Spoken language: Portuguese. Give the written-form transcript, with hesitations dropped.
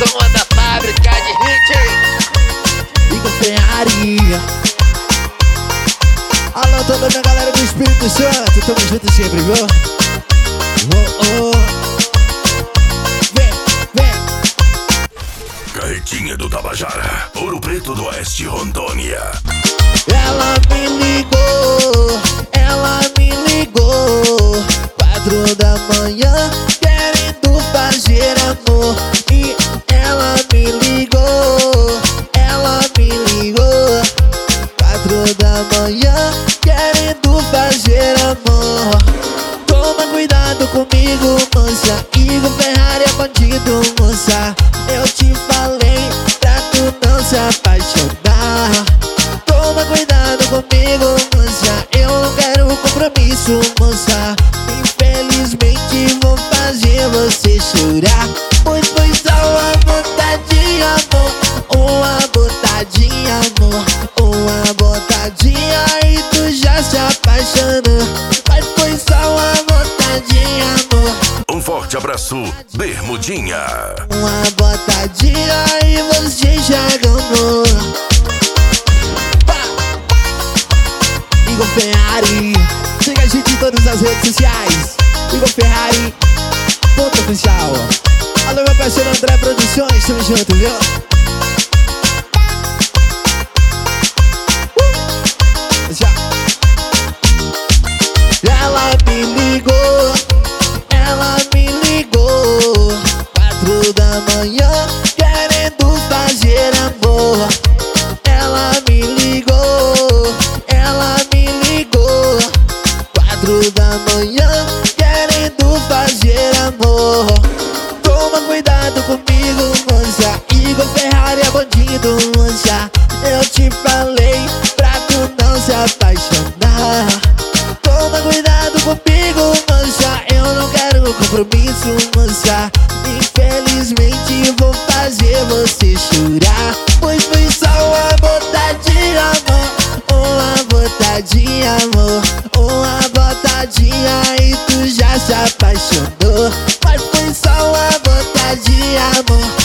som da fábrica de hit. Igor Ferrari. Alô, toda a minha galera do Espírito Santo, tamo junto sempre, viu? Oh, oh. Vem, vem. Carretinha do Tabajara, Ouro Preto do Oeste, Rondônia. Ela me ligou, 4 da manhã, querendo fazer amor. E ela me ligou, 4 da manhã, querendo fazer amor. Toma cuidado comigo, moça, Igor Ferrari é bandido, moça. Eu te falei pra tu não se apaixonar. Toma cuidado comigo, moça, eu não quero compromisso, moça. Infelizmente vou fazer você chorar, pois foi só uma botadinha, amor. Uma botadinha, amor. Uma botadinha e tu já se apaixonou. Mas foi só uma botadinha, amor. Um forte abraço, Bermudinha. Uma botadinha e você já ganhou. Igor Ferrari, siga a gente em todas as redes sociais. Igor Ferrari, ponto oficial. Alô, meu parceiro André Produções, tamo junto, viu? Já. Ela me ligou, 4 da manhã, querendo fazer amor. Ela me ligou, 4 da manhã, querendo fazer amor. Toma cuidado comigo, moça, Igor Ferrari é bandido, moça. Eu te falei pra tu não se apaixonar. Toma cuidado comigo, moça, eu não quero compromisso, moça. Infelizmente vou fazer você chorar, pois foi só uma botadinha, amor. Uma botadinha, amor. Uma botadinha e tu já se apaixonou. Mas foi só uma botadinha, amor.